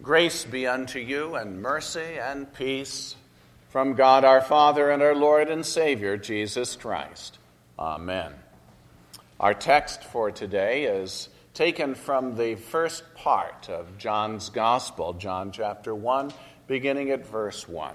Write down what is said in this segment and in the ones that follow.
Grace be unto you, and mercy and peace from God our Father and our Lord and Savior, Jesus Christ. Amen. Our text for today is taken from the first part of John's Gospel, John chapter 1, beginning at verse 1.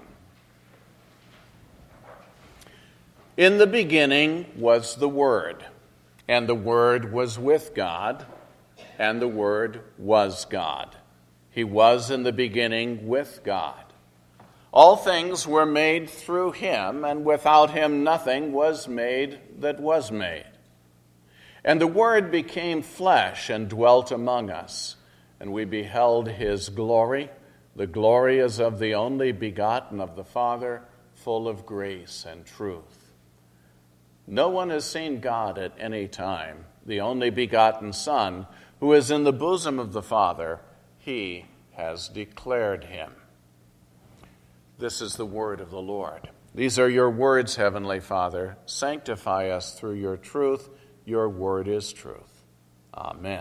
In the beginning was the Word, and the Word was with God, and the Word was God. He was in the beginning with God. All things were made through him, and without him nothing was made that was made. And the Word became flesh and dwelt among us, and we beheld his glory. The glory is of the only begotten of the Father, full of grace and truth. No one has seen God at any time. The only begotten Son, who is in the bosom of the Father, he has declared him. This is the word of the Lord. These are your words, Heavenly Father. Sanctify us through your truth. Your word is truth. Amen.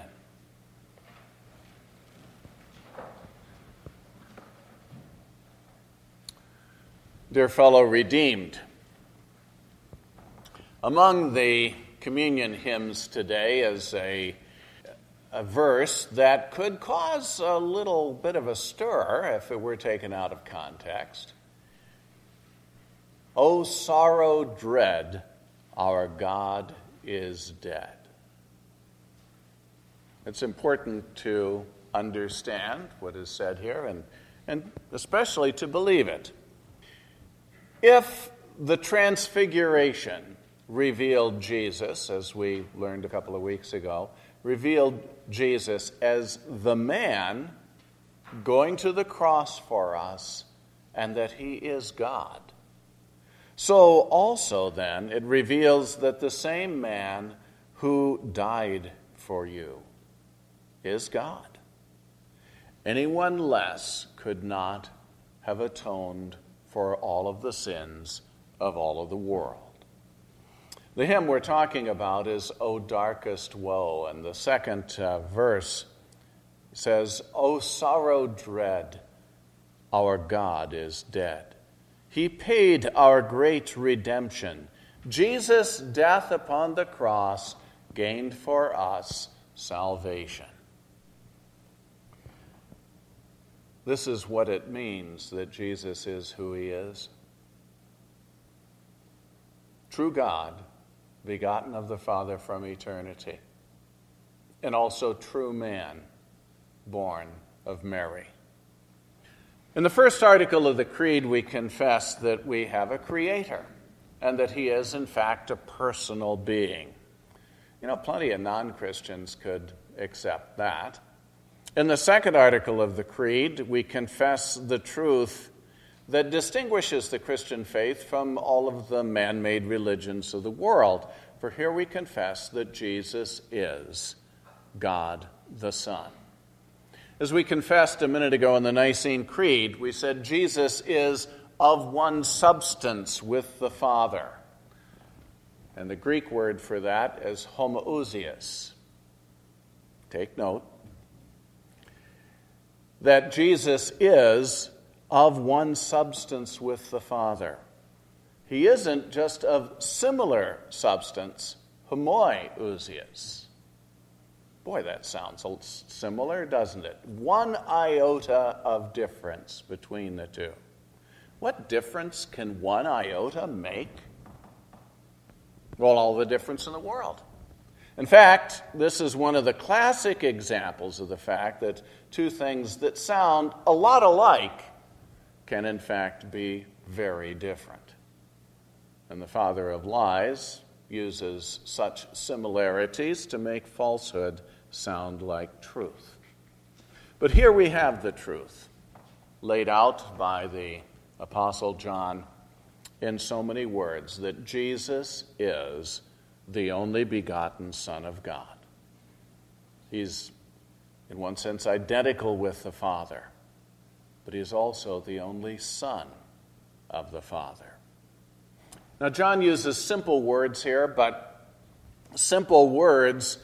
Dear fellow redeemed, among the communion hymns today is a verse that could cause a little bit of a stir if it were taken out of context. O sorrow dread, our God is dead. It's important to understand what is said here and especially to believe it. If the Transfiguration revealed Jesus, as we learned a couple of weeks ago, revealed Jesus as the man going to the cross for us, and that he is God. So also then it reveals that the same man who died for you is God. Anyone less could not have atoned for all of the sins of all of the world. The hymn we're talking about is O Darkest Woe, and the second verse says, O sorrow dread, our God is dead. He paid our great redemption. Jesus' death upon the cross gained for us salvation. This is what it means that Jesus is who he is. True God, begotten of the Father from eternity, and also true man, born of Mary. In the first article of the Creed, we confess that we have a Creator, and that he is, in fact, a personal being. You know, plenty of non-Christians could accept that. In the second article of the Creed, we confess the truth that distinguishes the Christian faith from all of the man-made religions of the world. For here we confess that Jesus is God the Son. As we confessed a minute ago in the Nicene Creed, we said Jesus is of one substance with the Father. And the Greek word for that is homoousios. Take note. That Jesus is of one substance with the Father. He isn't just of similar substance, homoousios. Boy, that sounds similar, doesn't it? One iota of difference between the two. What difference can one iota make? Well, all the difference in the world. In fact, this is one of the classic examples of the fact that two things that sound a lot alike can in fact be very different. And the father of lies uses such similarities to make falsehood sound like truth. But here we have the truth laid out by the Apostle John in so many words, that Jesus is the only begotten Son of God. He's, in one sense, identical with the Father, but he is also the only Son of the Father. Now, John uses simple words here, but simple words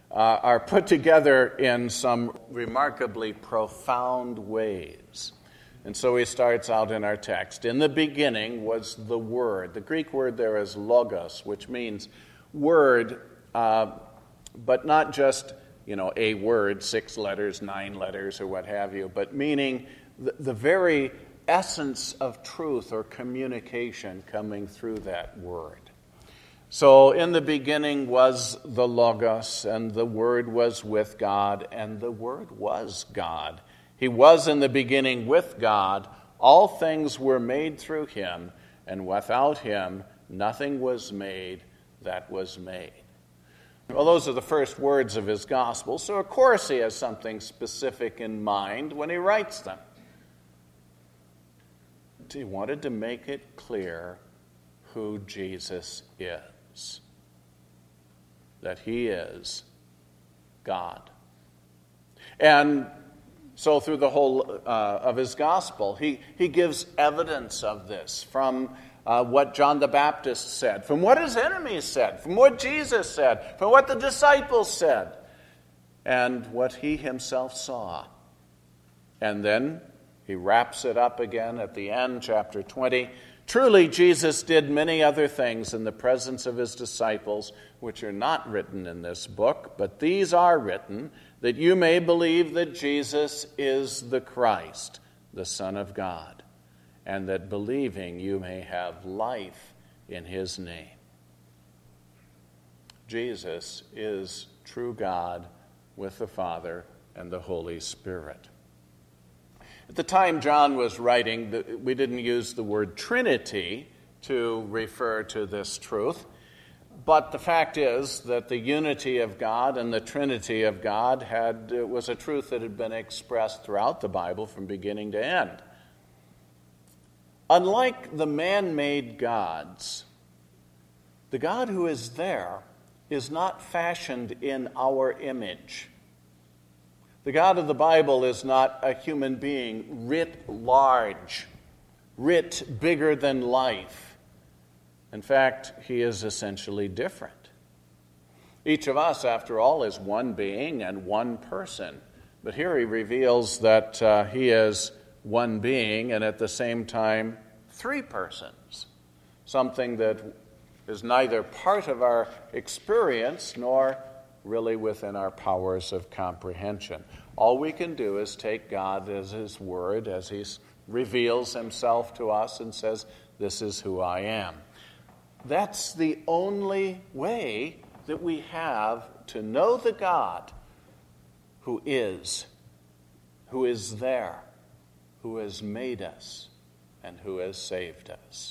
are put together in some remarkably profound ways. And so he starts out in our text. In the beginning was the Word. The Greek word there is logos, which means word, but not just, a word, 6 letters, 9 letters, or what have you, but meaning the very essence of truth or communication coming through that word. So in the beginning was the Logos, and the Word was with God, and the Word was God. He was in the beginning with God. All things were made through him, and without him nothing was made that was made. Well, those are the first words of his gospel, so of course he has something specific in mind when he writes them. He wanted to make it clear who Jesus is, that he is God. And so through the whole of his gospel, he gives evidence of this from what John the Baptist said, from what his enemies said, from what Jesus said, from what the disciples said, and what he himself saw. And then he wraps it up again at the end, chapter 20. Truly, Jesus did many other things in the presence of his disciples, which are not written in this book, but these are written, that you may believe that Jesus is the Christ, the Son of God, and that believing you may have life in his name. Jesus is true God with the Father and the Holy Spirit. At the time John was writing, we didn't use the word Trinity to refer to this truth, but the fact is that the unity of God and the Trinity of God was a truth that had been expressed throughout the Bible from beginning to end. Unlike the man-made gods, the God who is there is not fashioned in our image. The God of the Bible is not a human being writ large, writ bigger than life. In fact, he is essentially different. Each of us, after all, is one being and one person. But here he reveals that he is one being and at the same time 3 persons, something that is neither part of our experience nor really within our powers of comprehension. All we can do is take God as his word, as he reveals himself to us and says, this is who I am. That's the only way that we have to know the God who is there, who has made us, and who has saved us.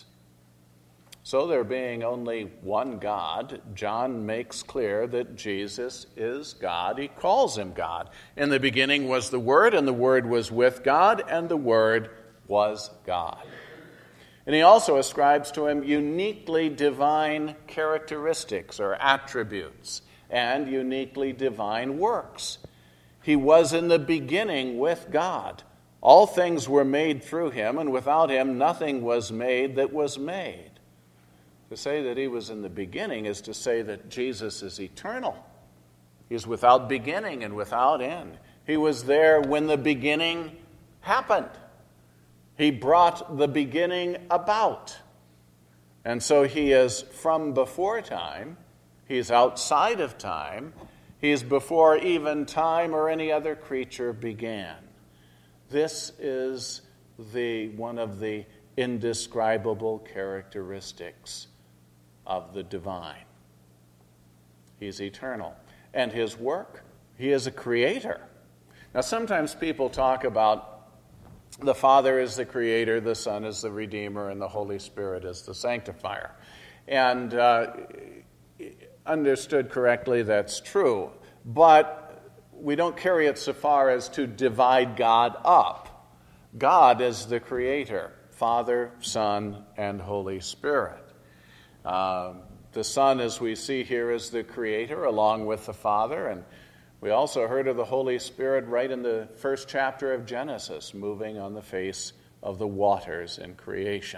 So there being only one God, John makes clear that Jesus is God. He calls him God. In the beginning was the Word, and the Word was with God, and the Word was God. And he also ascribes to him uniquely divine characteristics or attributes and uniquely divine works. He was in the beginning with God. All things were made through him, and without him nothing was made that was made. To say that he was in the beginning is to say that Jesus is eternal. He is without beginning and without end. He was there when the beginning happened. He brought the beginning about. And so he is from before time. He's outside of time. He's before even time or any other creature began. This is one of the indescribable characteristics of the divine. He's eternal. And his work, he is a creator. Now, sometimes people talk about the Father is the creator, the Son is the redeemer, and the Holy Spirit is the sanctifier. And understood correctly, that's true. But we don't carry it so far as to divide God up. God is the creator, Father, Son, and Holy Spirit. The Son, as we see here, is the creator along with the Father, and we also heard of the Holy Spirit right in the first chapter of Genesis, moving on the face of the waters in creation.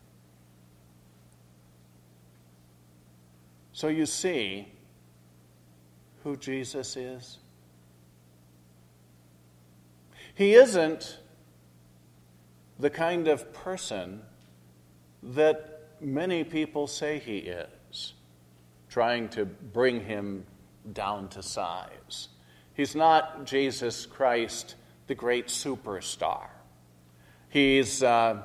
So you see who Jesus is? He isn't the kind of person that many people say he is, trying to bring him down to size. He's not Jesus Christ, the great superstar. He is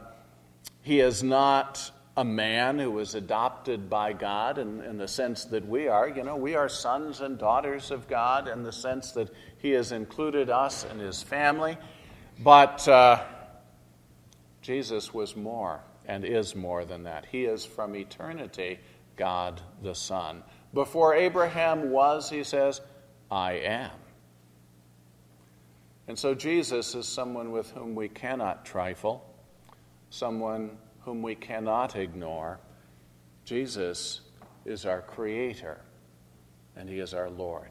not a man who was adopted by God in the sense that we are. You know, we are sons and daughters of God in the sense that he has included us in his family. But Jesus was more and is more than that. He is from eternity God the Son. Before Abraham was, he says, I am. And so Jesus is someone with whom we cannot trifle, someone whom we cannot ignore. Jesus is our Creator, and he is our Lord.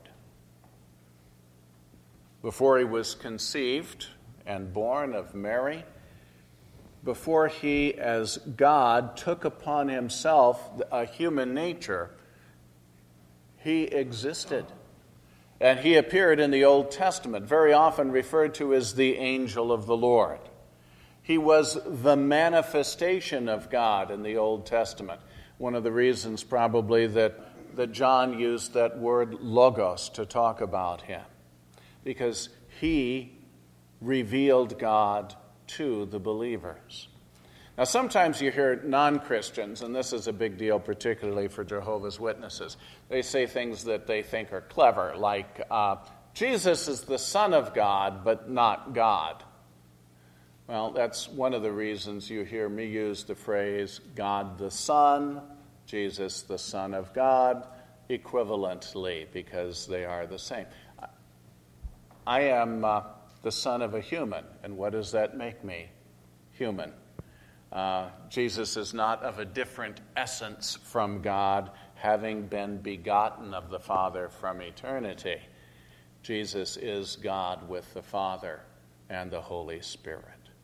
Before he was conceived and born of Mary, before he, as God, took upon himself a human nature, he existed. And he appeared in the Old Testament, very often referred to as the angel of the Lord. He was the manifestation of God in the Old Testament. One of the reasons probably that John used that word logos to talk about him, because he revealed God to the believers. Now, sometimes you hear non-Christians, and this is a big deal particularly for Jehovah's Witnesses. They say things that they think are clever, like, Jesus is the Son of God, but not God. Well, that's one of the reasons you hear me use the phrase God the Son, Jesus the Son of God, equivalently, because they are the same. I am the son of a human, and what does that make me? Human. Jesus is not of a different essence from God, having been begotten of the Father from eternity. Jesus is God with the Father and the Holy Spirit.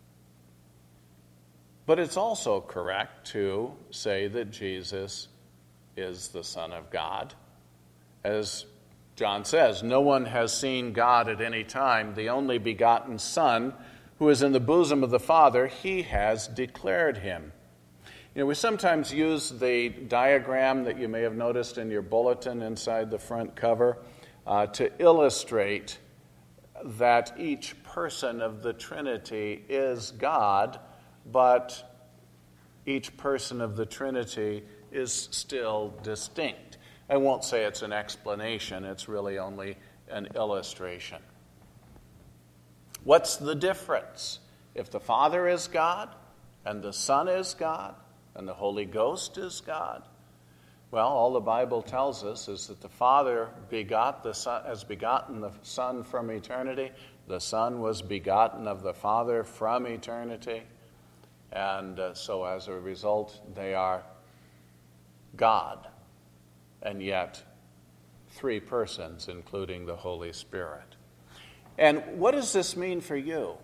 But it's also correct to say that Jesus is the Son of God. As John says, no one has seen God at any time. The only begotten Son, who is in the bosom of the Father, he has declared him. You know, we sometimes use the diagram that you may have noticed in your bulletin inside the front cover to illustrate that each person of the Trinity is God, but each person of the Trinity is still distinct. I won't say it's an explanation, it's really only an illustration. What's the difference? If the Father is God, and the Son is God, and the Holy Ghost is God, well, all the Bible tells us is that the Father has begotten the Son from eternity, the Son was begotten of the Father from eternity, and so as a result, they are God. And yet, three persons, including the Holy Spirit. And what does this mean for you?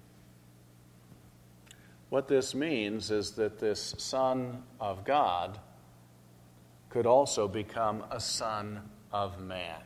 What this means is that this Son of God could also become a son of man.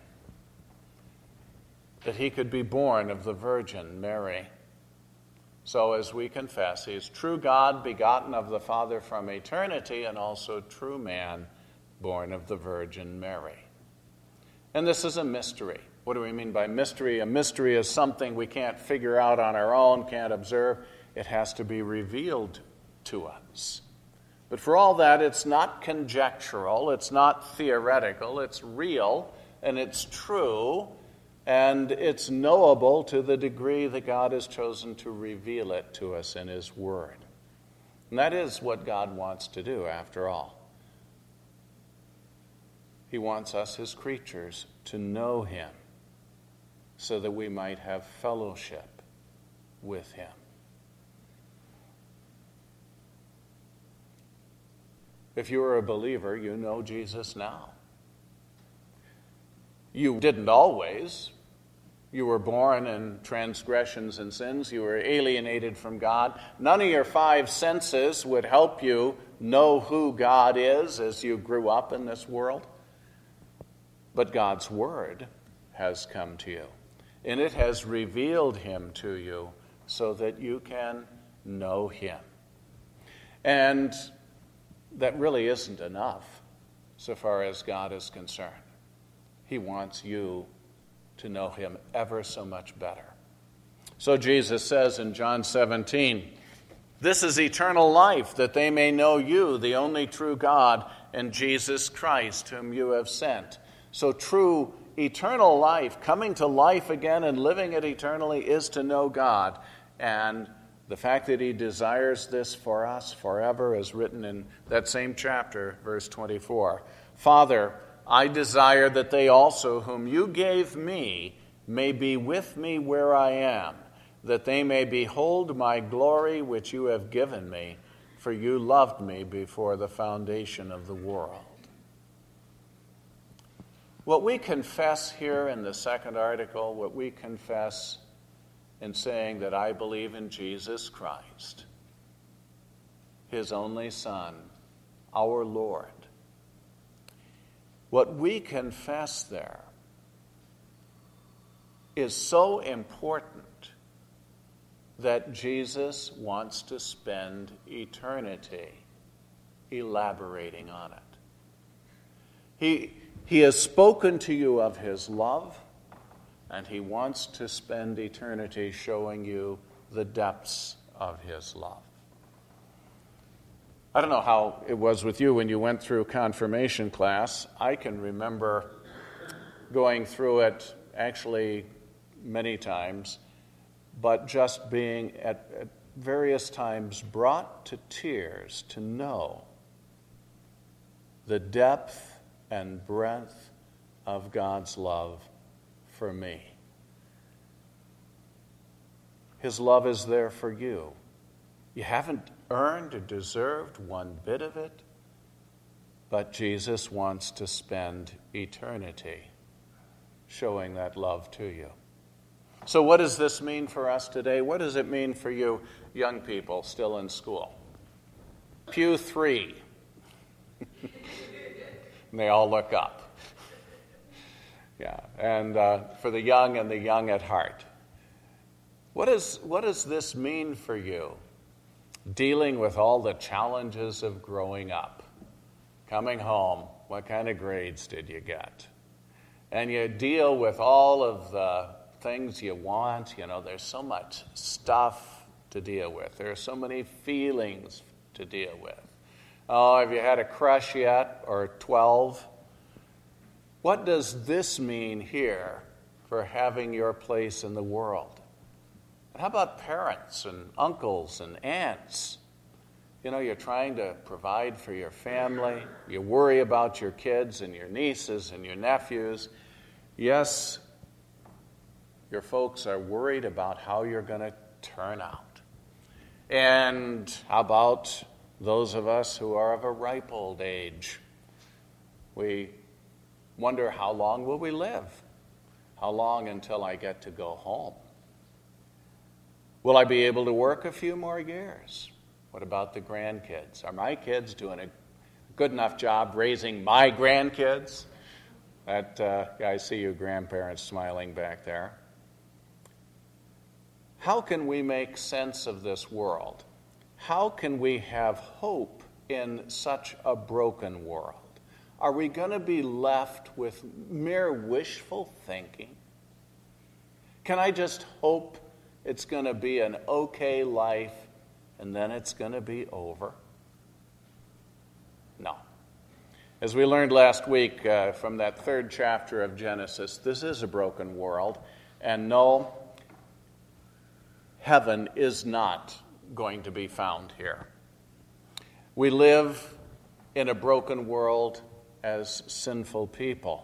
That he could be born of the Virgin Mary. So as we confess, he is true God, begotten of the Father from eternity, and also true man, born of the Virgin Mary. And this is a mystery. What do we mean by mystery? A mystery is something we can't figure out on our own, can't observe. It has to be revealed to us. But for all that, it's not conjectural, it's not theoretical, it's real, and it's true, and it's knowable to the degree that God has chosen to reveal it to us in his Word. And that is what God wants to do, after all. He wants us, his creatures, to know him so that we might have fellowship with him. If you are a believer, you know Jesus now. You didn't always. You were born in transgressions and sins. You were alienated from God. None of your five senses would help you know who God is as you grew up in this world. But God's Word has come to you. And it has revealed him to you so that you can know him. And that really isn't enough so far as God is concerned. He wants you to know him ever so much better. So Jesus says in John 17, "This is eternal life, that they may know you, the only true God, and Jesus Christ, whom you have sent." So true eternal life, coming to life again and living it eternally, is to know God. And the fact that he desires this for us forever is written in that same chapter, verse 24. "Father, I desire that they also, whom you gave me, may be with me where I am, that they may behold my glory which you have given me, for you loved me before the foundation of the world." What we confess here in the second article, what we confess in saying that I believe in Jesus Christ, his only Son, our Lord, what we confess there is so important that Jesus wants to spend eternity elaborating on it. He has spoken to you of his love, and he wants to spend eternity showing you the depths of his love. I don't know how it was with you when you went through confirmation class. I can remember going through it actually many times, but just being at various times brought to tears to know the depth and breadth of God's love for me. His love is there for you. You haven't earned or deserved one bit of it, but Jesus wants to spend eternity showing that love to you. So what does this mean for us today? What does it mean for you young people still in school? Pew 3. And they all look up. Yeah, and for the young and the young at heart. What does this mean for you? Dealing with all the challenges of growing up. Coming home, what kind of grades did you get? And you deal with all of the things you want. You know, there's so much stuff to deal with. There are so many feelings to deal with. Oh, have you had a crush yet? Or 12? What does this mean here for having your place in the world? And how about parents and uncles and aunts? You know, you're trying to provide for your family. You worry about your kids and your nieces and your nephews. Yes, your folks are worried about how you're going to turn out. And how about those of us who are of a ripe old age? We wonder, how long will we live? How long until I get to go home? Will I be able to work a few more years? What about the grandkids? Are my kids doing a good enough job raising my grandkids? I see you grandparents smiling back there. How can we make sense of this world? How can we have hope in such a broken world? Are we going to be left with mere wishful thinking? Can I just hope it's going to be an okay life and then it's going to be over? No. As we learned last week from that third chapter of Genesis, this is a broken world, and no, heaven is not going to be found here. We live in a broken world as sinful people.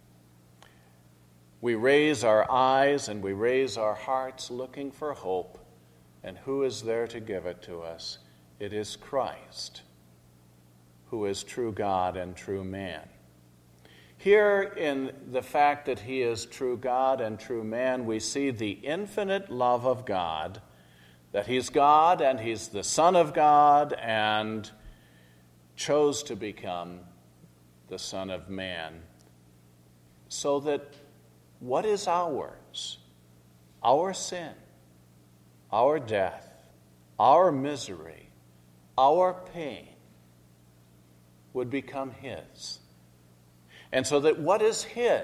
We raise our eyes and we raise our hearts looking for hope, and who is there to give it to us? It is Christ, who is true God and true man. Here, in the fact that he is true God and true man, we see the infinite love of God, that he's God and he's the Son of God and chose to become the Son of Man, so that what is ours, our sin, our death, our misery, our pain, would become his. And so that what is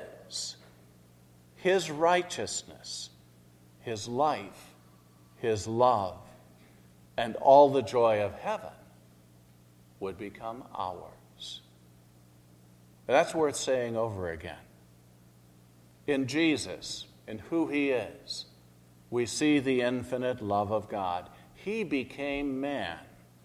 his righteousness, his life, his love, and all the joy of heaven would become ours. That's worth saying over again. In Jesus, in who he is, we see the infinite love of God. He became man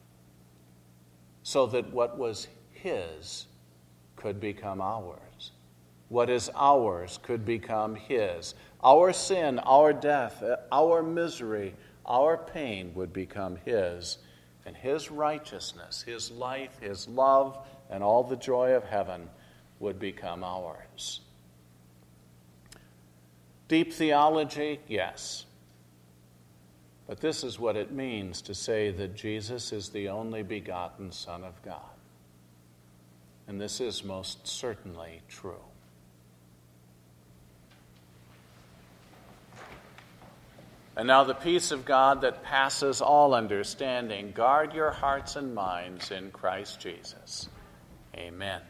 so that what was his could become ours. What is ours could become his. Our sin, our death, our misery, our pain would become his. And his righteousness, his life, his love, and all the joy of heaven would become ours. Deep theology, yes. But this is what it means to say that Jesus is the only begotten Son of God. And this is most certainly true. And now the peace of God that passes all understanding, guard your hearts and minds in Christ Jesus. Amen.